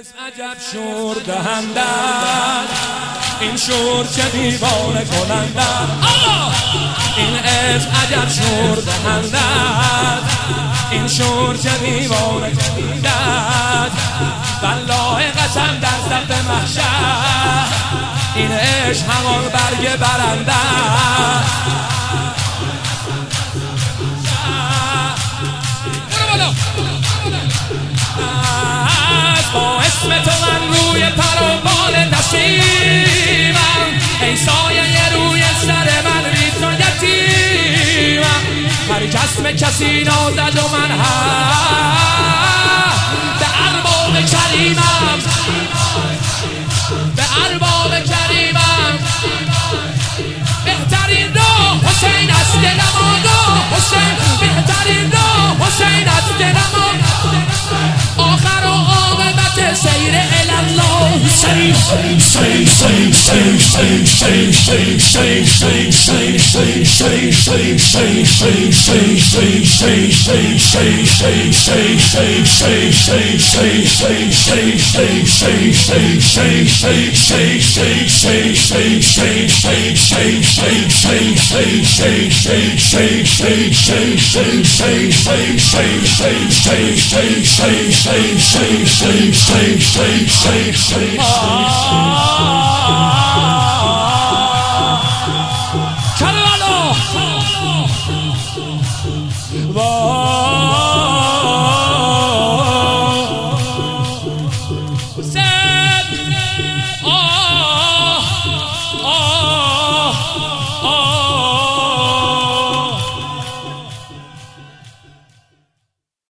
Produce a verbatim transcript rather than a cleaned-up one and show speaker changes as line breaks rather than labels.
عجب شور دهندن این شور چه دیوانه کنندن این اسم عجب شور دهندن این شور چه دیوانه کنندن والله قسم در صف محشر این عشق همان برگ برندن با اسم تو من روی پر و بال نسیمم ای سایه روی سر من بی تو یتیمم هر جسم کسی نازد و من هم به ارباب کریمم به ارباب کریمم بهترین راه حسین است دلم آگاه حسین بهترین راه حسین است دلم آخر و عاقبت سیر الله حسین حسین حسین حسین حسین حسین حسین حسین